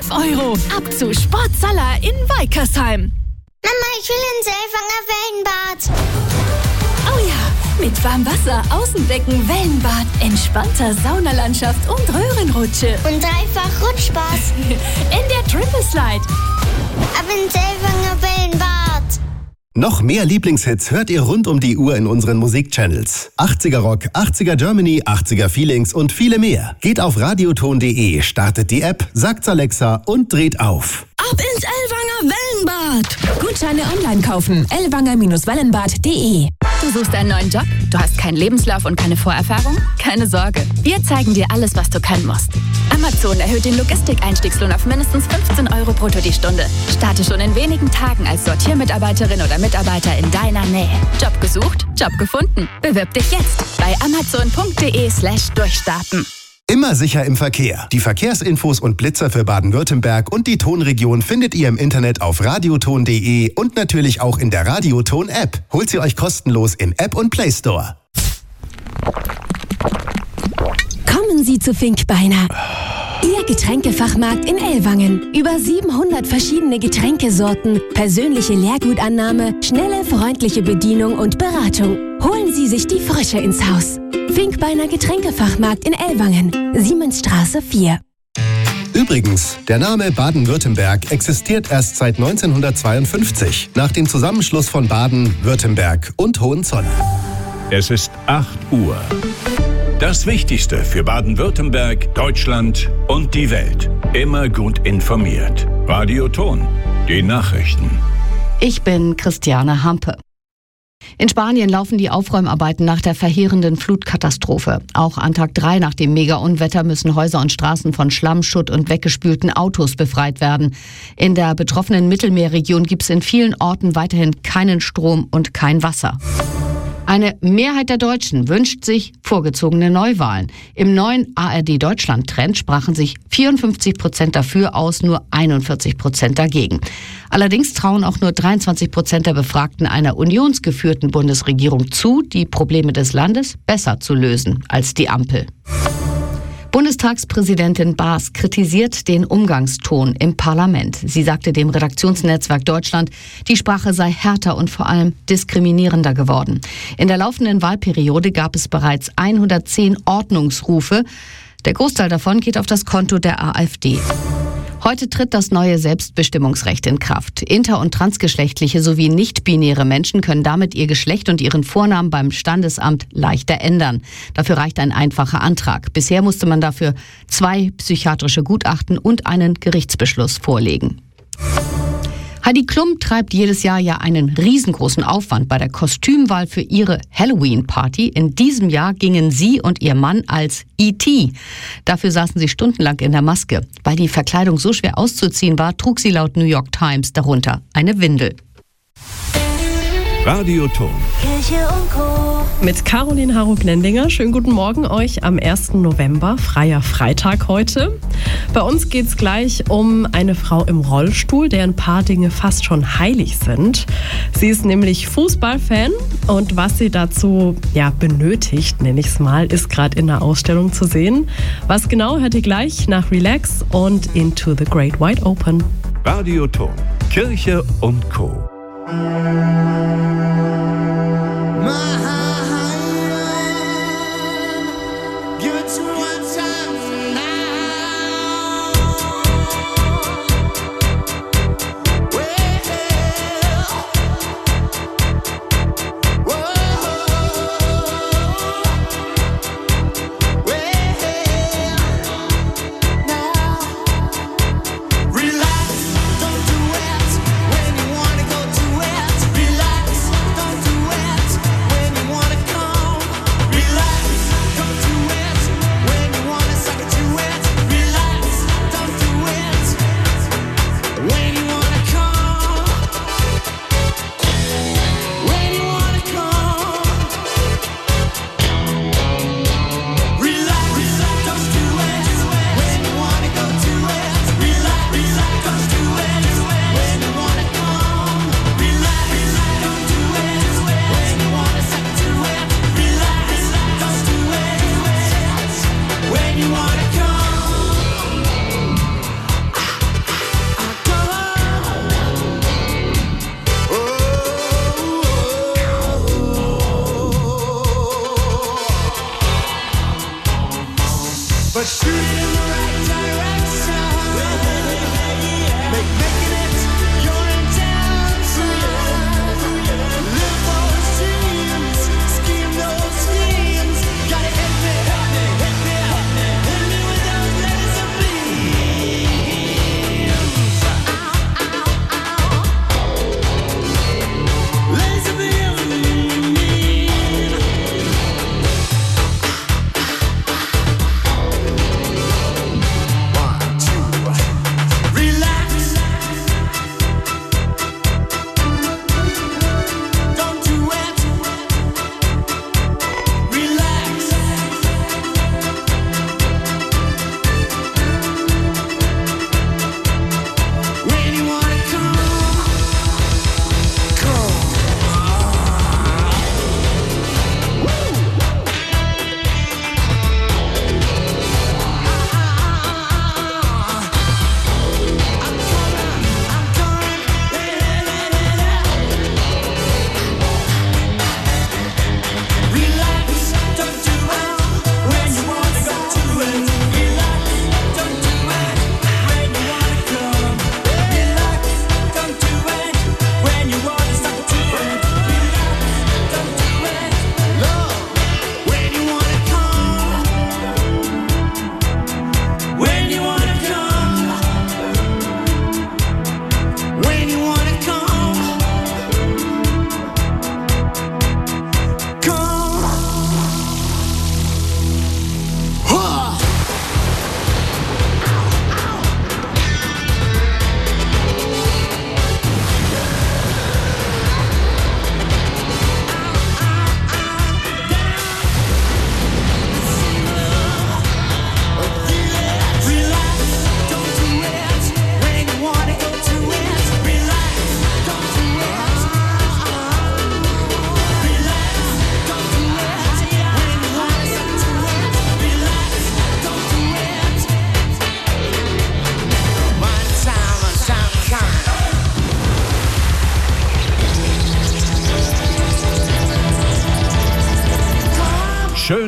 €5. Ab zu Sportsaler in Weikersheim. Mama, ich will ins Ellwanger Wellenbad. Oh ja, mit Warmwasser, Außenbecken, Wellenbad, entspannter Saunalandschaft und Röhrenrutsche. Und dreifach Rutschbad. In der Triple Slide. Ab ins Ellwanger Wellenbad. Noch mehr Lieblingshits hört ihr rund um die Uhr in unseren Musikchannels. 80er Rock, 80er Germany, 80er Feelings und viele mehr. Geht auf radioton.de, startet die App, sagt's Alexa und dreht auf. Ab ins Ellwanger Wellenbad. Gutscheine online kaufen. ellwanger-wellenbad.de. Du suchst einen neuen Job? Du hast keinen Lebenslauf und keine Vorerfahrung? Keine Sorge. Wir zeigen dir alles, was du können musst. Amazon erhöht den Logistik-Einstiegslohn auf mindestens 15 € brutto die Stunde. Starte schon in wenigen Tagen als Sortiermitarbeiterin oder Mitarbeiter in deiner Nähe. Job gesucht? Job gefunden. Bewirb dich jetzt bei amazon.de/durchstarten. Immer sicher im Verkehr. Die Verkehrsinfos und Blitzer für Baden-Württemberg und die Tonregion findet ihr im Internet auf radioton.de und natürlich auch in der Radioton-App. Holt sie euch kostenlos im App und Play Store. Kommen Sie zu Finkbeiner. Ihr Getränkefachmarkt in Ellwangen. Über 700 verschiedene Getränkesorten, persönliche Leergutannahme, schnelle, freundliche Bedienung und Beratung. Holen Sie sich die Frische ins Haus. Finkbeiner Getränkefachmarkt in Ellwangen, Siemensstraße 4. Übrigens, der Name Baden-Württemberg existiert erst seit 1952, nach dem Zusammenschluss von Baden, Württemberg und Hohenzollern. Es ist 8 Uhr. Das Wichtigste für Baden-Württemberg, Deutschland und die Welt. Immer gut informiert. Radioton, die Nachrichten. Ich bin Christiane Hampe. In Spanien laufen die Aufräumarbeiten nach der verheerenden Flutkatastrophe. Auch an Tag 3 nach dem Mega-Unwetter müssen Häuser und Straßen von Schlamm, Schutt und weggespülten Autos befreit werden. In der betroffenen Mittelmeerregion gibt es in vielen Orten weiterhin keinen Strom und kein Wasser. Eine Mehrheit der Deutschen wünscht sich vorgezogene Neuwahlen. Im neuen ARD-Deutschland-Trend sprachen sich 54% dafür aus, nur 41% dagegen. Allerdings trauen auch nur 23% der Befragten einer unionsgeführten Bundesregierung zu, die Probleme des Landes besser zu lösen als die Ampel. Bundestagspräsidentin Baas kritisiert den Umgangston im Parlament. Sie sagte dem Redaktionsnetzwerk Deutschland, die Sprache sei härter und vor allem diskriminierender geworden. In der laufenden Wahlperiode gab es bereits 110 Ordnungsrufe. Der Großteil davon geht auf das Konto der AfD. Heute tritt das neue Selbstbestimmungsrecht in Kraft. Inter- und transgeschlechtliche sowie nicht-binäre Menschen können damit ihr Geschlecht und ihren Vornamen beim Standesamt leichter ändern. Dafür reicht ein einfacher Antrag. Bisher musste man dafür 2 psychiatrische Gutachten und einen Gerichtsbeschluss vorlegen. Heidi Klum treibt jedes Jahr ja einen riesengroßen Aufwand bei der Kostümwahl für ihre Halloween-Party. In diesem Jahr gingen sie und ihr Mann als E.T. Dafür saßen sie stundenlang in der Maske. Weil die Verkleidung so schwer auszuziehen war, trug sie laut New York Times darunter eine Windel. Radioton. Kirche und Co. Mit Caroline Harro-Gnendinger. Schönen guten Morgen euch am 1. November, freier Freitag heute. Bei uns geht es gleich um eine Frau im Rollstuhl, der ein paar Dinge fast schon heilig sind. Sie ist nämlich Fußballfan und was sie dazu benötigt, nenne ich es mal, ist gerade in der Ausstellung zu sehen. Was genau, hört ihr gleich nach Relax und Into the Great Wide Open. Radioton. Kirche und Co.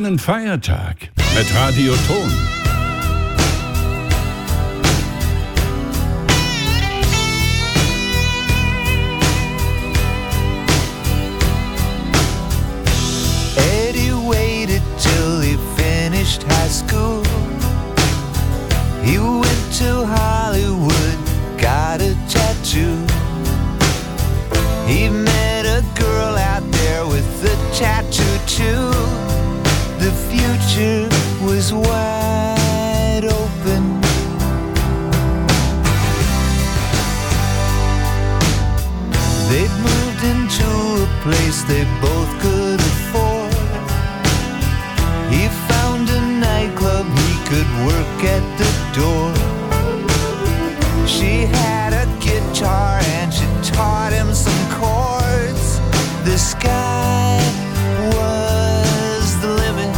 schönen Feiertag mit Radio Ton. Eddie waited till he finished high school. He went to Hollywood, got a tattoo. He met a girl out there with a tattoo too. The future was wide open. They'd moved into a place they both could afford. He found a nightclub he could work at the door. She had a guitar and she taught him some chords. The sky was the limit.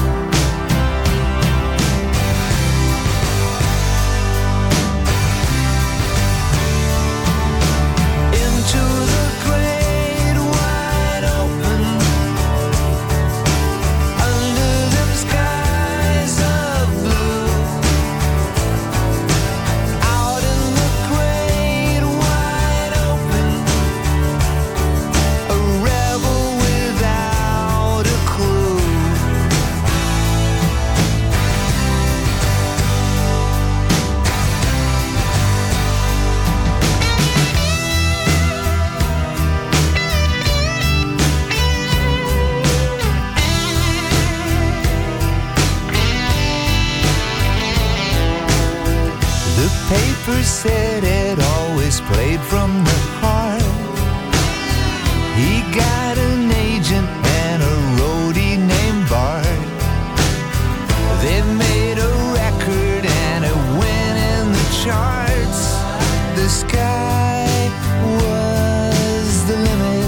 Into the great wide open, under them skies of blue. Out in the great wide open, a rebel without a clue. The paper said it always played from the heart. He got an agent and a roadie named Bart. They've made a record and it went in the charts. The sky was the limit.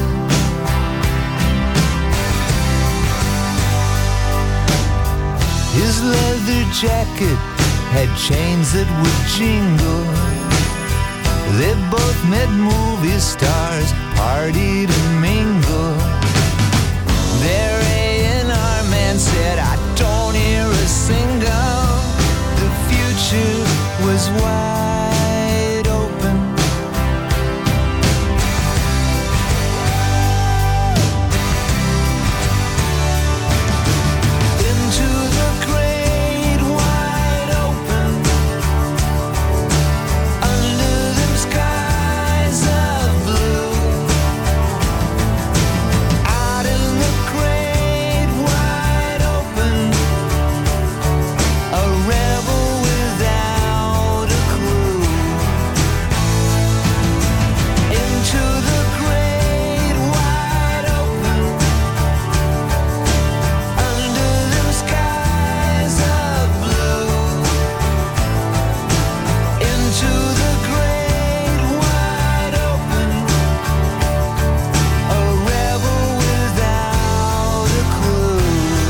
His leather jacket had chains that would jingle. They both met movie stars, partied and mingled. Their A&R man said, I don't hear a single. The future was wide open. Into the great wide open, under them skies of blue. Out in the great wide open, a rebel without a clue. Into the great wide open, under them skies of blue. Into the great wide open, a rebel without a clue.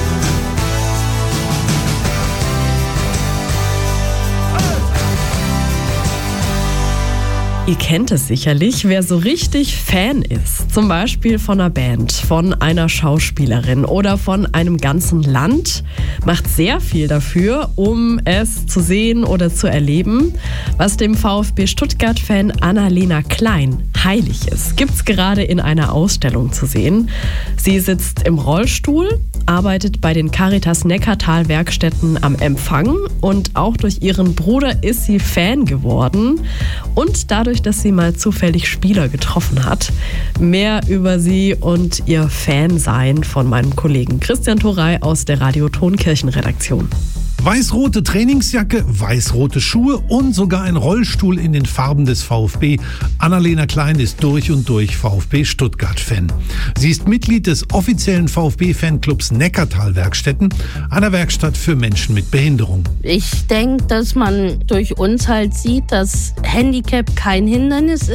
Ihr kennt es sicherlich, wer so richtig Fan ist, zum Beispiel von einer Band, von einer Schauspielerin oder von einem ganzen Land, macht sehr viel dafür, um es zu sehen oder zu erleben. Was dem VfB Stuttgart-Fan Annalena Klein heilig ist, gibt's gerade in einer Ausstellung zu sehen. Sie sitzt im Rollstuhl, arbeitet bei den Caritas Neckartal-Werkstätten am Empfang und auch durch ihren Bruder ist sie Fan geworden und dadurch, dass sie mal zufällig Spieler getroffen hat. Mehr über sie und ihr Fansein von meinem Kollegen Christian Thorey aus der Radio Ton Kirchenredaktion. Weiß-rote Trainingsjacke, weiß-rote Schuhe und sogar ein Rollstuhl in den Farben des VfB. Annalena Klein ist durch und durch VfB Stuttgart-Fan. Sie ist Mitglied des offiziellen VfB-Fanclubs Neckartal-Werkstätten, einer Werkstatt für Menschen mit Behinderung. Ich denke, dass man durch uns halt sieht, dass Handicap kein Hindernis ist.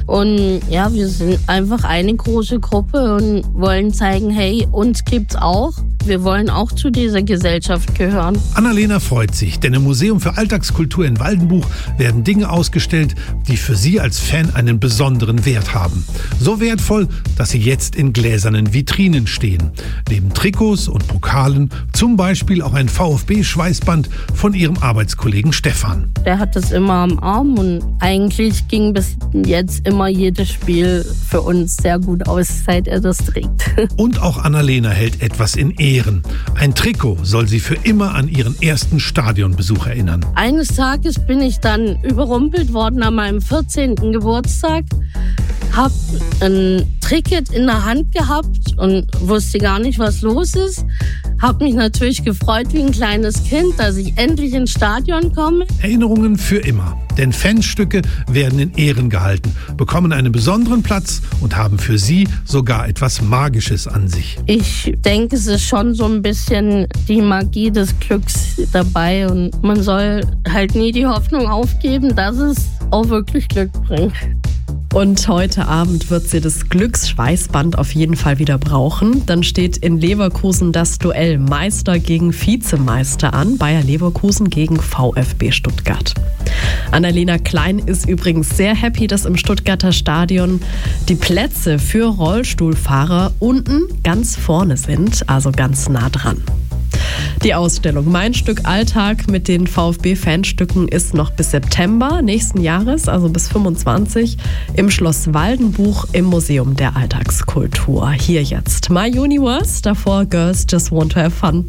Und ja, wir sind einfach eine große Gruppe und wollen zeigen, hey, uns gibt's auch. Wir wollen auch zu dieser Gesellschaft gehören. Annalena freut sich, denn im Museum für Alltagskultur in Waldenbuch werden Dinge ausgestellt, die für sie als Fan einen besonderen Wert haben. So wertvoll, dass sie jetzt in gläsernen Vitrinen stehen. Neben Trikots und Pokalen zum Beispiel auch ein VfB-Schweißband von ihrem Arbeitskollegen Stefan. Der hat das immer am Arm und eigentlich ging bis jetzt immer jedes Spiel für uns sehr gut aus, seit er das trägt. Und auch Annalena hält etwas in Ehren. Ein Trikot soll sie für immer an ihren ersten Stadionbesuch erinnern. Eines Tages bin ich dann überrumpelt worden an meinem 14. Geburtstag, hab ein Ticket in der Hand gehabt und wusste gar nicht, was los ist. Hab mich natürlich gefreut wie ein kleines Kind, dass ich endlich ins Stadion komme. Erinnerungen für immer. Denn Fanstücke werden in Ehren gehalten, bekommen einen besonderen Platz und haben für sie sogar etwas Magisches an sich. Ich denke, es ist schon so ein bisschen die Magie des Glücks dabei und man soll halt nie die Hoffnung aufgeben, dass es auch wirklich Glück bringt. Und heute Abend wird sie das Glücksschweißband auf jeden Fall wieder brauchen. Dann steht in Leverkusen das Duell Meister gegen Vizemeister an. Bayer Leverkusen gegen VfB Stuttgart. Annalena Klein ist übrigens sehr happy, dass im Stuttgarter Stadion die Plätze für Rollstuhlfahrer unten ganz vorne sind, also ganz nah dran. Die Ausstellung Mein Stück Alltag mit den VfB-Fanstücken ist noch bis September nächsten Jahres, also bis 25, im Schloss Waldenbuch im Museum der Alltagskultur. Hier jetzt My Universe, davor Girls Just Want to Have Fun.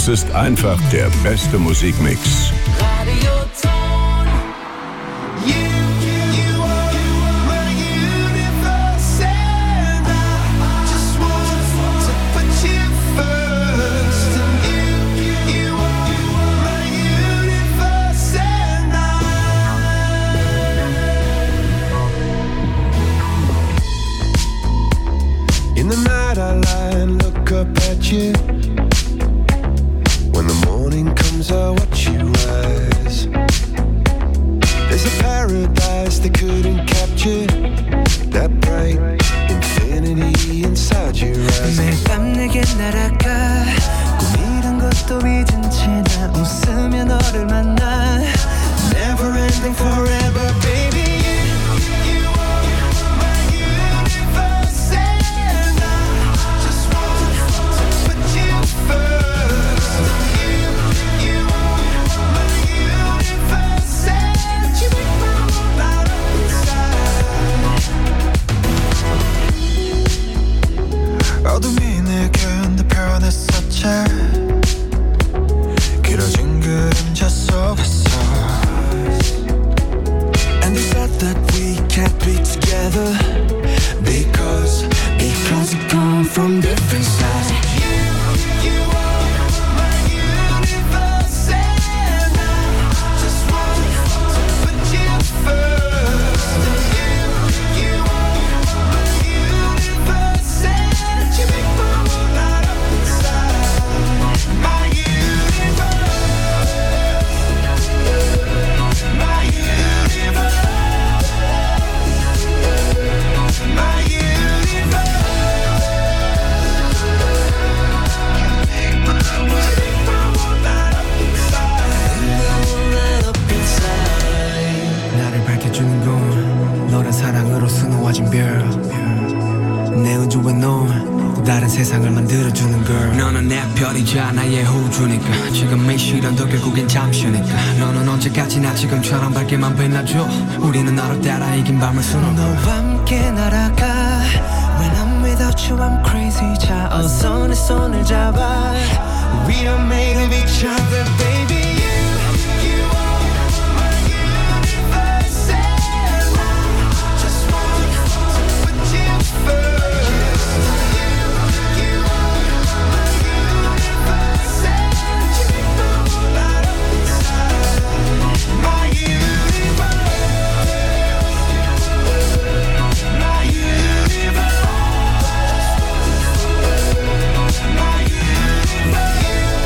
Das ist einfach der beste Musikmix. In the night I lie and look up at you. When the morning comes I watch you rise. There's a paradise they couldn't capture. That bright infinity inside your eyes. 매일 밤 내게 날아가 꿈이란 것도 잊은 채 나 웃으며 너를 만나. Never ending forever baby. 어둠이 내게 느껴냈었지 길어진 그림자 속에서 And they said that we can't be together Because we come from different sides You are my universe And I just want to put you first You are my universe And you make my world light up inside My universe My universe My universe 나를 밝혀주는 건 너란 사랑으로 수놓아진 별 내 우주에 넌 또 다른 세상을 만들어주는 girl 너는 내 별이자 나의 호주니까 지금 이 시련도 결국엔 잠시니까 너는 언제까지나 지금처럼 밝게만 빛나줘 우리는 너를 따라 이긴 밤을 수놓아 너와 함께 날아가 When I'm without you I'm crazy 자 어서 내 손을 잡아 We are made of each other baby You are my universe And I just want to put you first You are my universe And you make my world light up inside My universe My universe My universe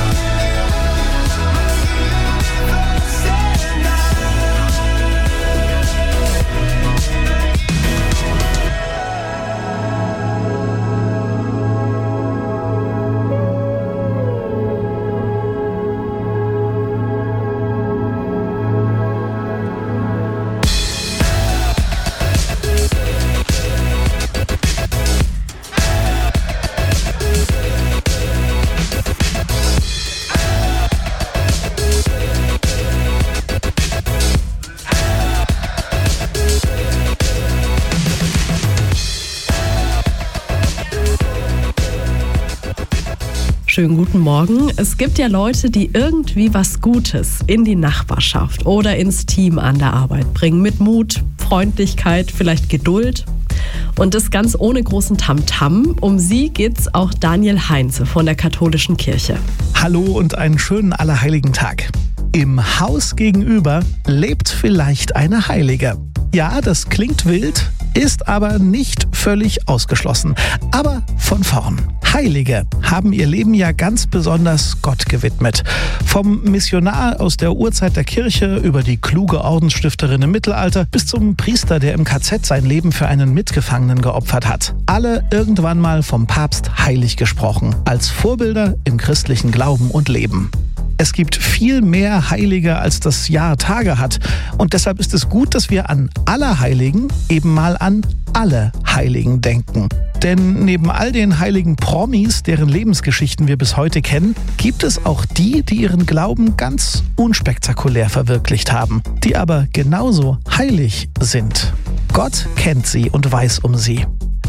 Schönen guten Morgen. Es gibt ja Leute, die irgendwie was Gutes in die Nachbarschaft oder ins Team an der Arbeit bringen. Mit Mut, Freundlichkeit, vielleicht Geduld. Und das ganz ohne großen Tamtam. Um sie geht's auch Daniel Heinze von der Katholischen Kirche. Hallo und einen schönen Allerheiligen-Tag. Im Haus gegenüber lebt vielleicht eine Heilige. Ja, das klingt wild, ist aber nicht völlig ausgeschlossen. Aber von vorn. Heilige haben ihr Leben ja ganz besonders Gott gewidmet. Vom Missionar aus der Urzeit der Kirche über die kluge Ordensstifterin im Mittelalter bis zum Priester, der im KZ sein Leben für einen Mitgefangenen geopfert hat. Alle irgendwann mal vom Papst heilig gesprochen, als Vorbilder im christlichen Glauben und Leben. Es gibt viel mehr Heilige, als das Jahr Tage hat. Und deshalb ist es gut, dass wir an Allerheiligen eben mal an alle Heiligen denken. Denn neben all den heiligen Promis, deren Lebensgeschichten wir bis heute kennen, gibt es auch die, die ihren Glauben ganz unspektakulär verwirklicht haben, die aber genauso heilig sind. Gott kennt sie und weiß um sie.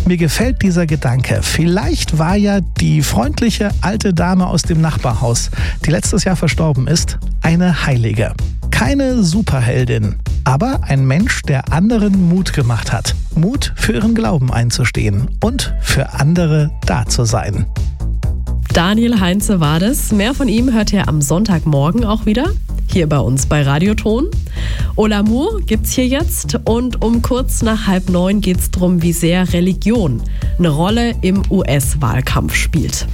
Mir gefällt dieser Gedanke. Vielleicht war ja die freundliche alte Dame aus dem Nachbarhaus, die letztes Jahr verstorben ist, eine Heilige. Keine Superheldin, aber ein Mensch, der anderen Mut gemacht hat. Mut für ihren Glauben einzustehen und für andere da zu sein. Daniel Heinze war das. Mehr von ihm hört ihr am Sonntagmorgen auch wieder, hier bei uns bei Radioton. Au l'amour gibt's hier jetzt und um kurz nach 8:30 geht's drum, wie sehr Religion eine Rolle im US-Wahlkampf spielt.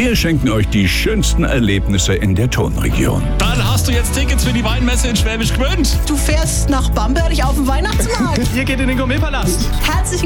Wir schenken euch die schönsten Erlebnisse in der Tonregion. Dann hast du jetzt Tickets für die Weinmesse in Schwäbisch Gmünd. Du fährst nach Bamberg auf den Weihnachtsmarkt. Ihr geht in den Gourmetpalast. Herzlichen